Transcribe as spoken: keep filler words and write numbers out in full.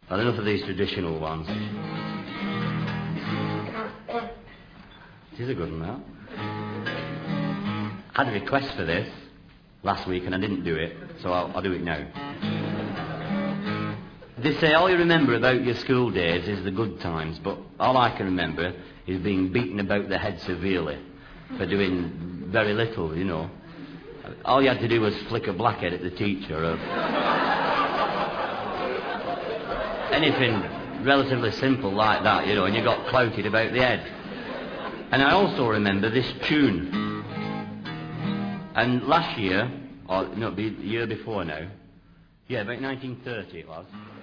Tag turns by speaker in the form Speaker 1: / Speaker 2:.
Speaker 1: Well, enough of these traditional ones. It is a good one, that. I had a request for this last week and I didn't do it, so I'll, I'll do it now. They say all you remember about your school days is the good times, but all I can remember is being beaten about the head severely for doing very little, you know. All you had to do was flick a blackhead at the teacher or anything relatively simple like that, you know, and you got clouted about the head. And I also remember this tune. And last year, or no, the year before now, yeah, about nineteen thirty it was,